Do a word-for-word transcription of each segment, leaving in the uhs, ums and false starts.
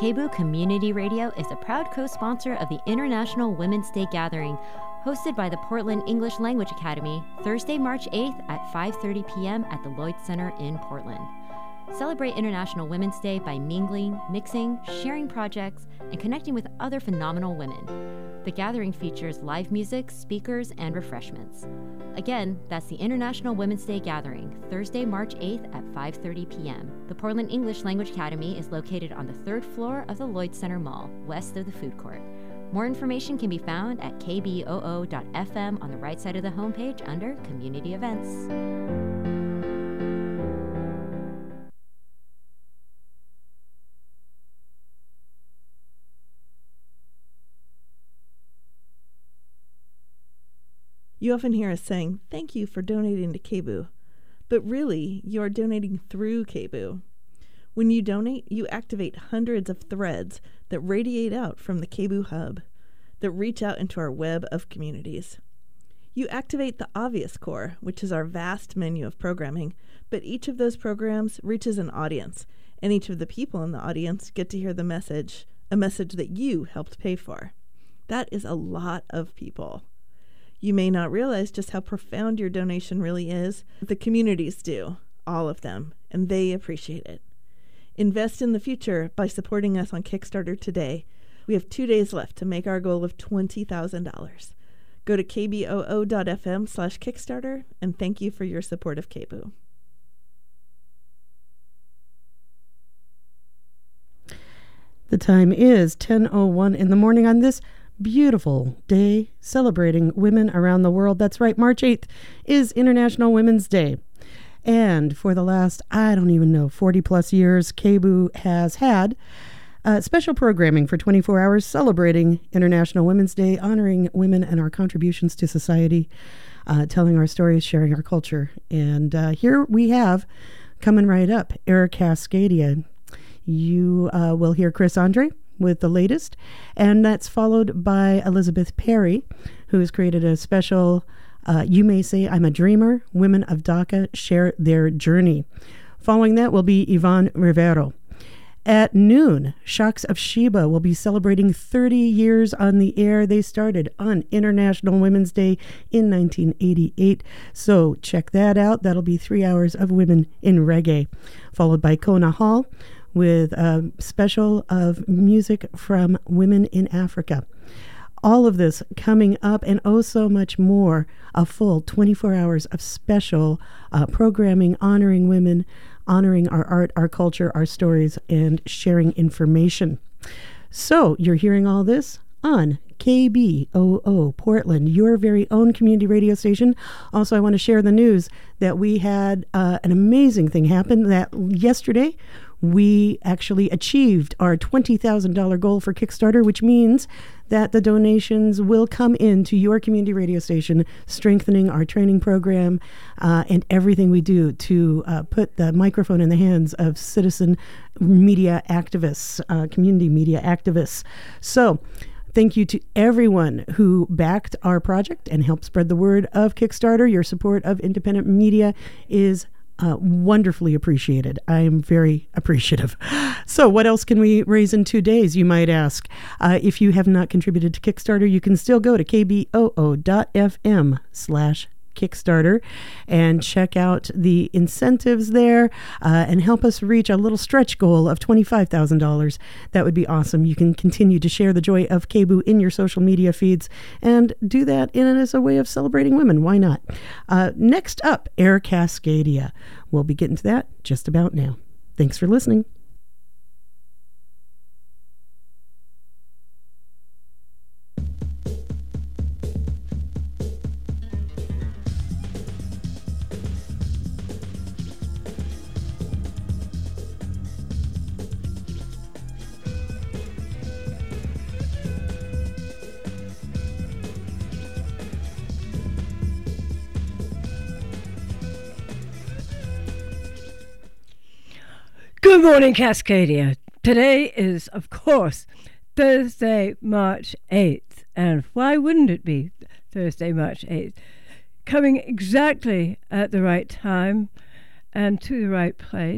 K B O O Community Radio is a proud co-sponsor of the International Women's Day Gathering, hosted by the Portland English Language Academy, Thursday, March eighth at five thirty p.m. at the Lloyd Center in Portland. Celebrate International Women's Day by mingling, mixing, sharing projects, and connecting with other phenomenal women. The gathering features live music, speakers, and refreshments. Again, that's the International Women's Day Gathering, Thursday, March eighth at five thirty p.m. The Portland English Language Academy is located on the third floor of the Lloyd Center Mall, west of the food court. More information can be found at k b o o dot f m on the right side of the homepage under Community Events. You often hear us saying, thank you for donating to K B O O, but really, you are donating through K B O O. When you donate, you activate hundreds of threads that radiate out from the K B O O hub, that reach out into our web of communities. You activate the obvious core, which is our vast menu of programming, but each of those programs reaches an audience, and each of the people in the audience get to hear the message, a message that you helped pay for. That is a lot of people. You may not realize just how profound your donation really is. The communities do, all of them, and they appreciate it. Invest in the future by supporting us on Kickstarter today. We have two days left to make our goal of twenty thousand dollars. Go to k b o o dot f m slash Kickstarter, and thank you for your support of K B O O. The time is ten oh one in the morning on this beautiful day celebrating women around the world. That's right, March eighth is International Women's Day. And for the last, I don't even know, forty plus years, K B O O has had uh, special programming for twenty-four hours celebrating International Women's Day, honoring women and our contributions to society, uh, telling our stories, sharing our culture. And uh, here we have, coming right up, Eric Cascadia. You uh, will hear Chris Andre with the latest, and that's followed by Elizabeth Perry, who has created a special uh, You May Say I'm a Dreamer, Women of Dhaka Share Their Journey. Following that will be Yvonne Rivero. At noon, Shocks of Sheba will be celebrating thirty years on the air. They started on International Women's Day in nineteen eighty-eight, so check that out. That'll be three hours of women in reggae. Followed by Kona Hall, with a special of music from women in Africa. All of this coming up, and oh so much more, a full twenty-four hours of special uh, programming honoring women, honoring our art, our culture, our stories, and sharing information. So you're hearing all this on K B O O Portland, your very own community radio station. Also, I want to share the news that we had uh, an amazing thing happen that yesterday we actually achieved our twenty thousand dollars goal for Kickstarter, which means that the donations will come into your community radio station, strengthening our training program uh, and everything we do to uh, put the microphone in the hands of citizen media activists, uh, community media activists. So thank you to everyone who backed our project and helped spread the word of Kickstarter. Your support of independent media is Uh, wonderfully appreciated. I am very appreciative. So what else can we raise in two days, you might ask? Uh, if you have not contributed to Kickstarter, you can still go to k b o o dot f m slash Kickstarter and check out the incentives there uh, and help us reach a little stretch goal of twenty-five thousand dollars. That would be awesome. You can continue to share the joy of K B O O in your social media feeds and do that in as a way of celebrating women. Why not? Uh, next up, Eric Cascadia. We'll be getting to that just about now. Thanks for listening. Good morning, Cascadia. Today is, of course, Thursday, March eighth. And why wouldn't it be Thursday, March eighth? Coming exactly at the right time and to the right place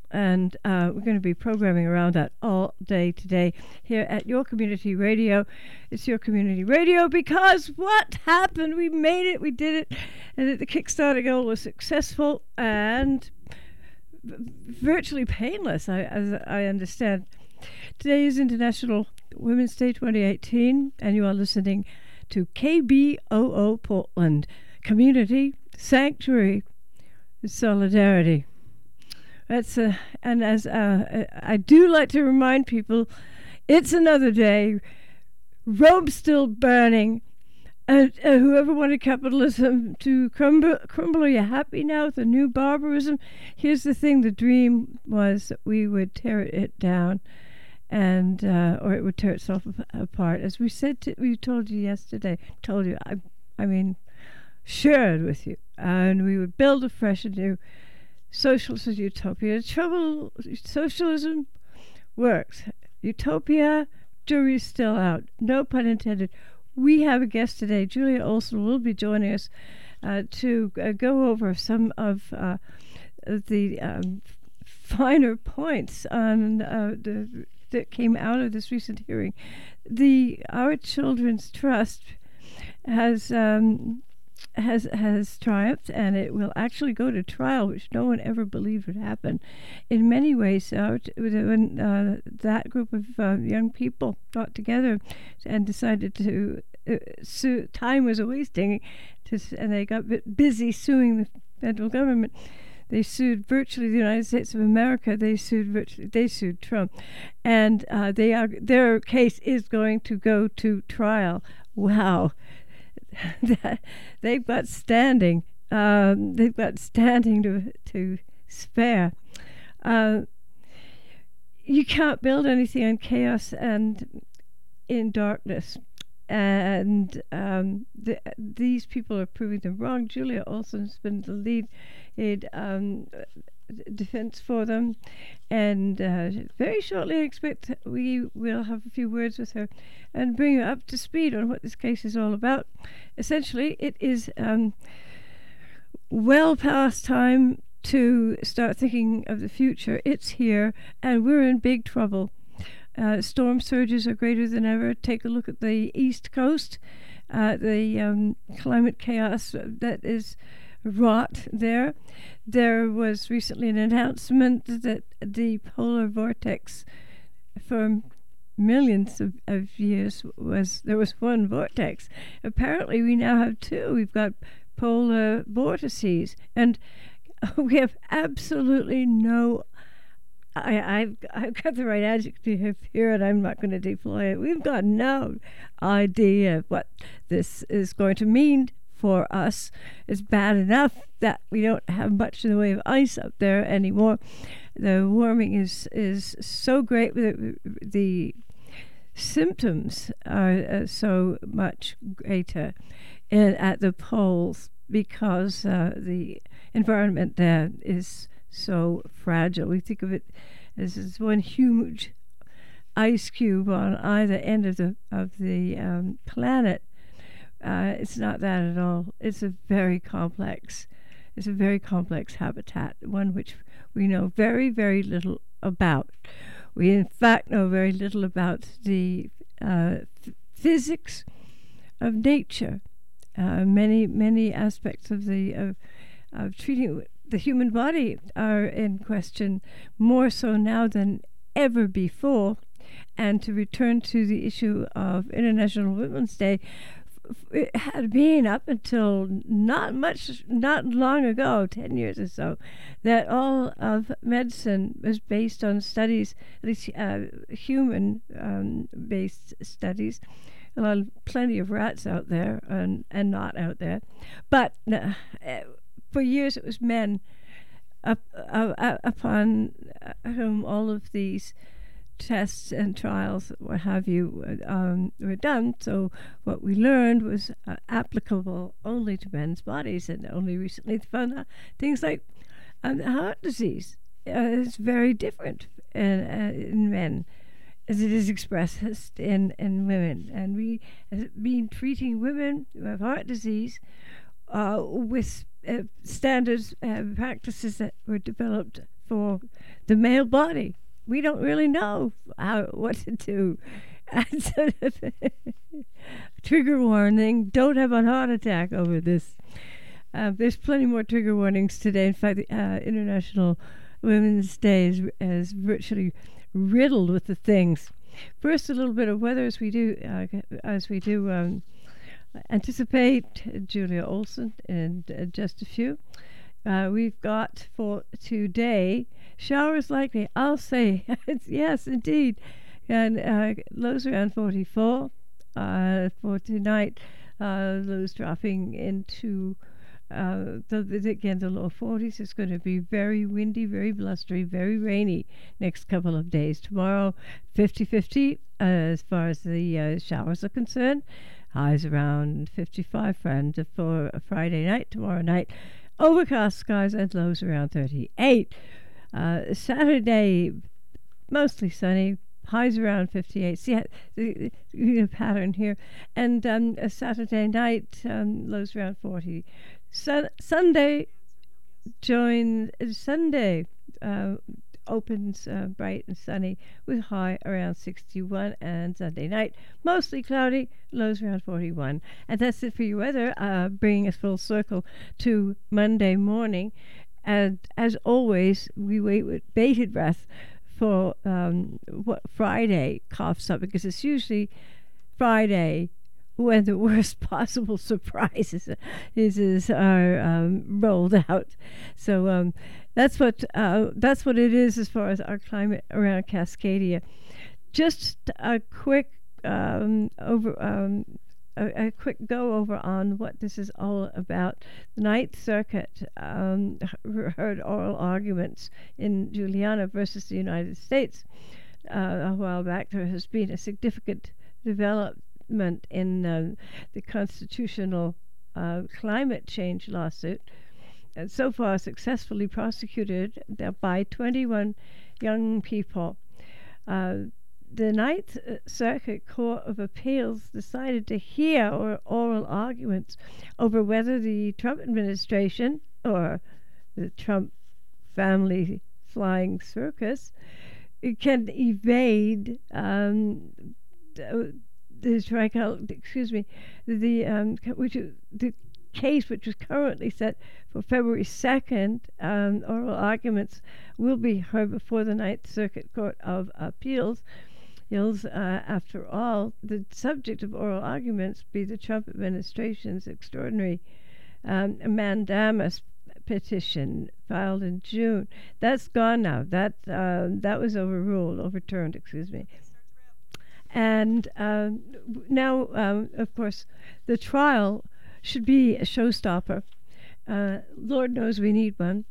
And uh, we're going to be programming around that all day today here at Your Community Radio. It's Your Community Radio because what happened? We made it. We did it. And the Kickstarter goal was successful and virtually painless, I, as I understand. Today is International Women's Day twenty eighteen, and you are listening to K B O O Portland, Community, Sanctuary, Solidarity. That's uh, and as uh, I do like to remind people, it's another day. Rome's still burning. And uh, whoever wanted capitalism to crumble, crumble, are you happy now with the new barbarism? Here's the thing: the dream was that we would tear it down, and uh, or it would tear itself apart. As we said, to, we told you yesterday. Told you, I, I mean, shared with you, and we would build a fresh and new socialist utopia. The trouble, socialism works. Utopia, jury's still out. No pun intended. We have a guest today. Julia Olson will be joining us uh, to uh, go over some of uh, the um, finer points on uh, the, that came out of this recent hearing. The Our Children's Trust has um, has has triumphed, and it will actually go to trial, which no one ever believed would happen. In many ways, uh, when uh, that group of uh, young people got together and decided to uh, sue, time was a wasting, to, and they got bit busy suing the federal government. They sued virtually the United States of America. They sued virtually, they sued Trump, and uh, they are their case is going to go to trial. Wow. They've got standing. Um, they've got standing to to spare. Uh, you can't build anything in chaos and in darkness. And um, the, these people are proving them wrong. Julia Olson has been the lead in um, defense for them, and uh, very shortly I expect we will have a few words with her and bring her up to speed on what this case is all about. Essentially, it is um, well past time to start thinking of the future. It's here, and we're in big trouble. Uh, storm surges are greater than ever. Take a look at the East Coast, uh, the um, climate chaos that is wrought there. There was recently an announcement that the polar vortex, for millions of, of years, was there was one vortex. Apparently, we now have two. We've got polar vortices, and we have absolutely no. I, I've, I've got the right adjective here, and I'm not going to deploy it. We've got no idea what this is going to mean for us. It's bad enough that we don't have much in the way of ice up there anymore. The warming is is so great. The, the symptoms are uh, so much greater in, at the poles because uh, the environment there is so fragile. We think of it as, as one huge ice cube on either end of the of the um, planet. Uh, it's not that at all. It's a very complex, it's a very complex habitat, one which we know very, very little about. We, in fact, know very little about the uh, f- physics of nature. Uh, many, many aspects of the of, of treating the human body are in question, more so now than ever before. And to return to the issue of International Women's Day, it had been up until not much, not long ago, ten years or so, that all of medicine was based on studies, at least uh, human-based um, studies. A lot, of, plenty of rats out there and, and not out there. But uh, for years it was men up, uh, uh, upon whom all of these tests and trials, what have you, um, were done. So what we learned was uh, applicable only to men's bodies, and only recently found out things like um, heart disease uh, is very different in, uh, in men as it is expressed in, in women. And we have been treating women who have heart disease uh, with uh, standards and practices that were developed for the male body. We don't really know how what to do. And sort of trigger warning, don't have a heart attack over this. Uh, there's plenty more trigger warnings today. In fact, the uh, International Women's Day is, is virtually riddled with the things. First, a little bit of weather as we do, uh, as we do um, anticipate Julia Olson in uh, just a few. Uh, we've got for today showers likely. I'll say yes, indeed. And uh, lows around forty-four uh, for tonight. Uh, lows dropping into uh, the, the again the low forties. It's going to be very windy, very blustery, very rainy next couple of days. Tomorrow, fifty-fifty uh, as far as the uh, showers are concerned. Highs around fifty-five for, for a Friday night. Tomorrow night, overcast skies and lows around thirty-eight. Uh, Saturday, mostly sunny. Highs around fifty-eight. See the, the pattern here. And um, a Saturday night, um, lows around forty. Sun- Sunday, join uh, Sunday uh, opens uh, bright and sunny with high around sixty-one. And Sunday night, mostly cloudy, lows around forty-one. And that's it for your weather, uh, bringing us full circle to Monday morning. And as always, we wait with bated breath for um, what Friday coughs up, because it's usually Friday when the worst possible surprises is, is are um, rolled out. So um, that's what uh, that's what it is as far as our climate around Cascadia. Just a quick um, over. Um, A, a quick go over on what this is all about. The Ninth Circuit um, h- heard oral arguments in Juliana versus the United States uh, a while back. There has been a significant development in um, the constitutional uh, climate change lawsuit, and so far successfully prosecuted by twenty-one young people. Uh, The Ninth Circuit Court of Appeals decided to hear or oral arguments over whether the Trump administration or the Trump family flying circus can evade um, the, the trial, excuse me, the um, which the case which was currently set for February second. Um, oral arguments will be heard before the Ninth Circuit Court of Appeals. Hills, uh, after all, the subject of oral arguments be the Trump administration's extraordinary um, mandamus petition filed in June. That's gone now. That uh, that was overruled, overturned, excuse me. And um, now, um, of course, the trial should be a showstopper. Uh, Lord knows we need one.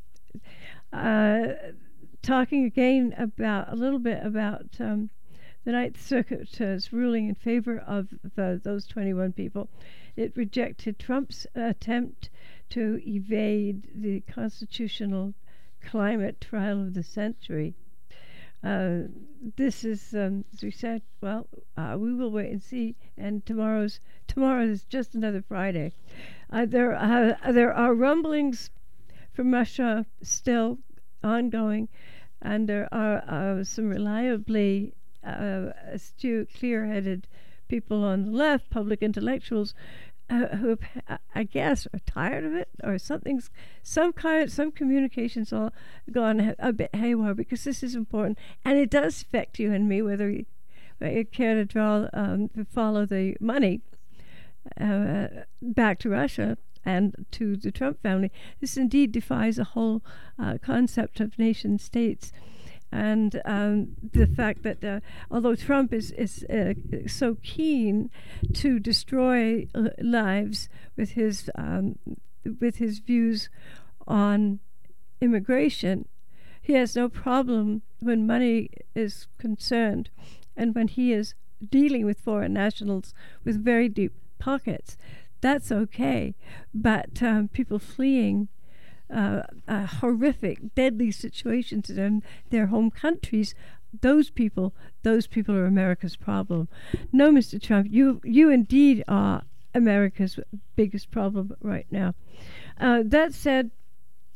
Uh, talking again about a little bit about um, the Ninth Circuit's ruling in favor of the, those twenty-one people. It rejected Trump's attempt to evade the constitutional climate trial of the century. Uh, this is, um, as we said, well, uh, we will wait and see. And tomorrow's tomorrow is just another Friday. Uh, there, uh, there are rumblings from Russia still ongoing, and there are uh, some reliably uh, astute, clear-headed people on the left, public intellectuals, uh, who have, I guess, are tired of it, or something's, some kind, some communications all gone a bit haywire, because this is important, and it does affect you and me, whether you, you care to draw, um, to follow the money uh, back to Russia and to the Trump family. This indeed defies a whole uh, concept of nation states. And um, the fact that uh, although Trump is, is uh, so keen to destroy uh, lives with his um, with his views on immigration, he has no problem when money is concerned and when he is dealing with foreign nationals with very deep pockets. That's okay. But um, people fleeing Uh, uh, horrific, deadly situations in their home countries, those people, those people are America's problem. No, Mister Trump, you you indeed are America's biggest problem right now. Uh, that said,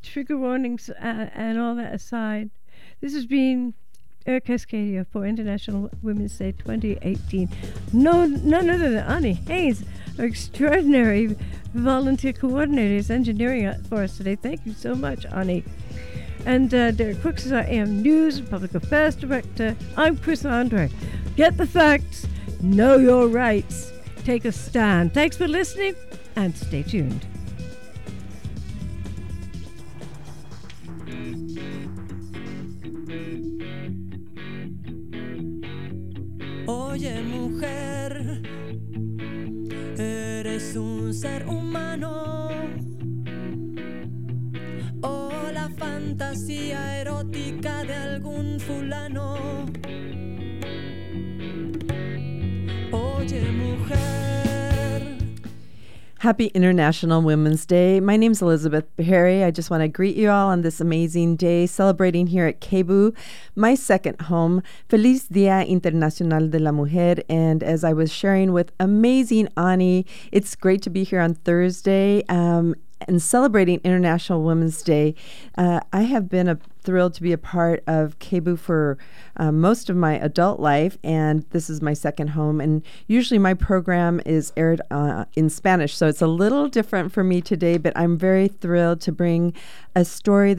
trigger warnings uh, and all that aside, this has been Air Cascadia for International Women's Day twenty eighteen. No, none other than Ani Hayes, our extraordinary volunteer coordinator, is engineering it for us today. Thank you so much, Ani. And uh, Derek Crooks is our A M News and Public Affairs Director. I'm Chris Andre. Get the facts, know your rights, take a stand. Thanks for listening, and stay tuned. Oye, mujer, eres un ser humano, o la fantasía erótica de algún fulano. Oye, mujer. Happy International Women's Day. My name's Elizabeth Perry. I just want to greet you all on this amazing day, celebrating here at K B U, my second home. Feliz Día Internacional de la Mujer. And as I was sharing with amazing Ani, it's great to be here on Thursday um, and celebrating International Women's Day. Uh, I have been a thrilled to be a part of K B U for uh, most of my adult life, and this is my second home. And usually my program is aired uh, in Spanish, so it's a little different for me today, but I'm very thrilled to bring a story that